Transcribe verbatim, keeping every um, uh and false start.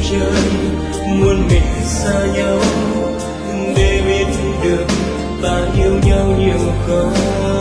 trời muôn miền xa nhau để biết được ta yêu nhau nhiều không.